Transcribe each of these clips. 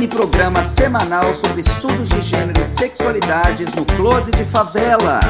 programa semanal sobre estudos de gênero e sexualidades no Close de Favela.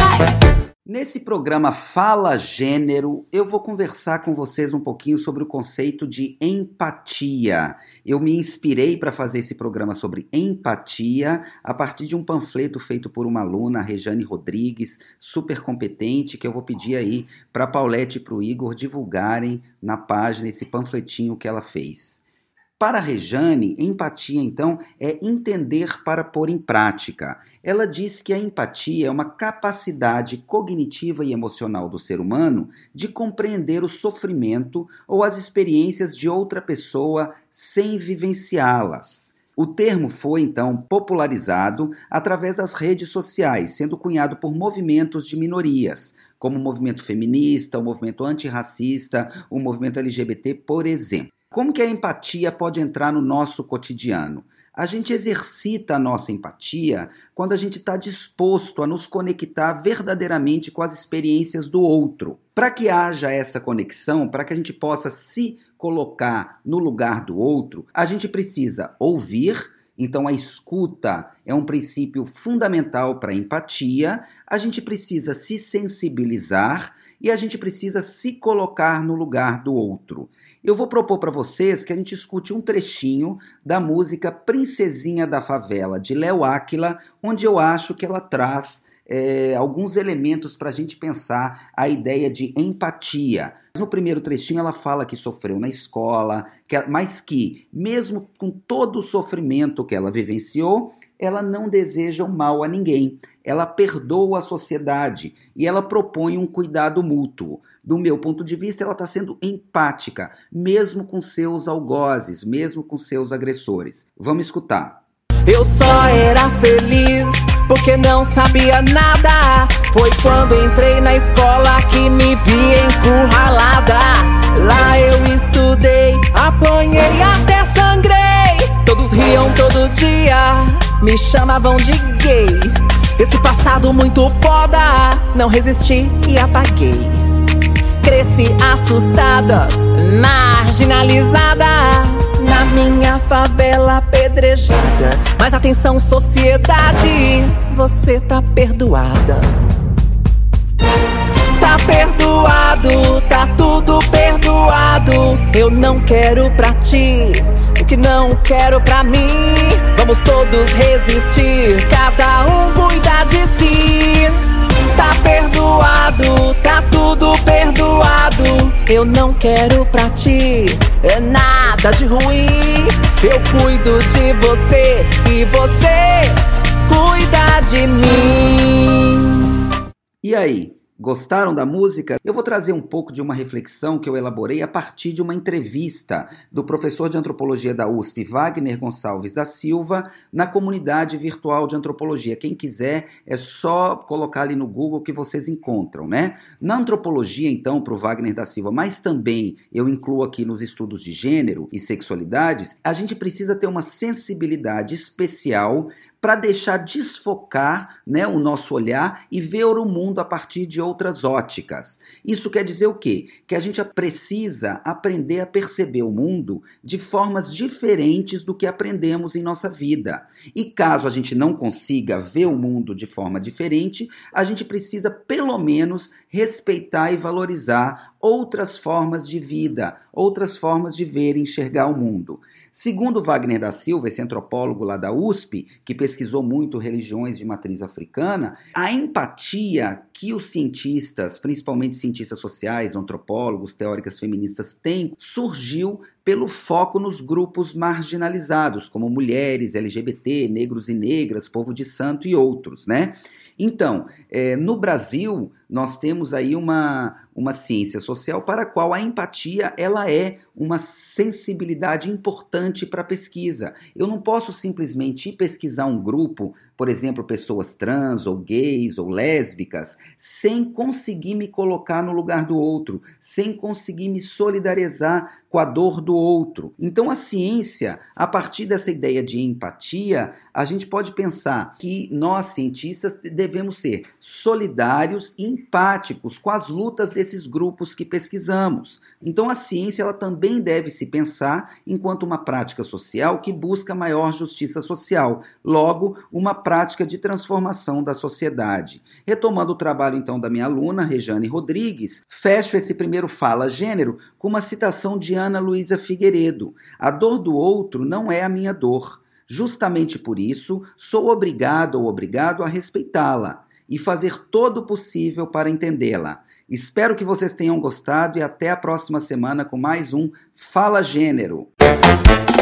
Nesse programa Fala Gênero, eu vou conversar com vocês um pouquinho sobre o conceito de empatia. Eu me inspirei para fazer esse programa sobre empatia a partir de um panfleto feito por uma aluna, a Rejane Rodrigues, super competente, que eu vou pedir aí para a Paulette e para o Igor divulgarem na página esse panfletinho que ela fez. Para a Rejane, empatia, então, é entender para pôr em prática. Ela diz que a empatia é uma capacidade cognitiva e emocional do ser humano de compreender o sofrimento ou as experiências de outra pessoa sem vivenciá-las. O termo foi, então, popularizado através das redes sociais, sendo cunhado por movimentos de minorias, como o movimento feminista, o movimento antirracista, o movimento LGBT, por exemplo. Como que a empatia pode entrar no nosso cotidiano? A gente exercita a nossa empatia quando a gente está disposto a nos conectar verdadeiramente com as experiências do outro. Para que haja essa conexão, para que a gente possa se colocar no lugar do outro, a gente precisa ouvir. Então a escuta é um princípio fundamental para a empatia. A gente precisa se sensibilizar e a gente precisa se colocar no lugar do outro. Eu vou propor para vocês que a gente escute um trechinho da música Princesinha da Favela, de Léo Áquila, onde eu acho que ela traz alguns elementos para a gente pensar a ideia de empatia. No primeiro trechinho ela fala que sofreu na escola, mas que, mesmo com todo o sofrimento que ela vivenciou, ela não deseja o mal a ninguém. Ela perdoa a sociedade e ela propõe um cuidado mútuo. Do meu ponto de vista, ela está sendo empática, mesmo com seus algozes, mesmo com seus agressores. Vamos escutar. Eu só era feliz porque não sabia nada. Foi quando entrei na escola que me vi encurralada. Lá eu estudei, apanhei até sangrei. Todos riam todo dia, me chamavam de gay. Esse passado muito foda, não resisti e apaguei. Cresci assustada, marginalizada, na minha favela apedrejada. Mas atenção, sociedade, você tá perdoada. Tá perdoado, tá tudo perdoado. Eu não quero pra ti o que não quero pra mim. Vamos todos resistir, cada um cuida de si. Tá perdoado, tá tudo perdoado. Eu não quero pra ti nada de ruim. Eu cuido de você e você cuida de mim. E aí? Gostaram da música? Eu vou trazer um pouco de uma reflexão que eu elaborei a partir de uma entrevista do professor de antropologia da USP, Wagner Gonçalves da Silva, na comunidade virtual de antropologia. Quem quiser é só colocar ali no Google que vocês encontram, né? Na antropologia, então, para o Wagner da Silva, mas também eu incluo aqui nos estudos de gênero e sexualidades, a gente precisa ter uma sensibilidade especial para deixar desfocar, né, o nosso olhar e ver o mundo a partir de outras óticas. Isso quer dizer o quê? Que a gente precisa aprender a perceber o mundo de formas diferentes do que aprendemos em nossa vida. E caso a gente não consiga ver o mundo de forma diferente, a gente precisa pelo menos respeitar e valorizar outras formas de vida, outras formas de ver e enxergar o mundo. Segundo Wagner da Silva, esse antropólogo lá da USP, que pesquisou muito religiões de matriz africana, a empatia que os cientistas, principalmente cientistas sociais, antropólogos, teóricas feministas têm, surgiu pelo foco nos grupos marginalizados, como mulheres, LGBT, negros e negras, povo de santo e outros, né? Então, no Brasil, nós temos aí uma ciência social para a qual a empatia ela é uma sensibilidade importante para a pesquisa. Eu não posso simplesmente ir pesquisar um grupo, por exemplo, pessoas trans ou gays ou lésbicas, sem conseguir me colocar no lugar do outro, sem conseguir me solidarizar com a dor do outro. Então a ciência, a partir dessa ideia de empatia, a gente pode pensar que nós, cientistas, devemos ser solidários e empáticos com as lutas desses grupos que pesquisamos. Então a ciência ela também deve se pensar enquanto uma prática social que busca maior justiça social, logo, uma prática de transformação da sociedade. Retomando o trabalho então da minha aluna, Rejane Rodrigues, fecho esse primeiro Fala Gênero com uma citação de Ana Luísa Figueiredo: "A dor do outro não é a minha dor. Justamente por isso, sou obrigado ou obrigado a respeitá-la e fazer todo o possível para entendê-la." Espero que vocês tenham gostado e até a próxima semana com mais um Fala Gênero.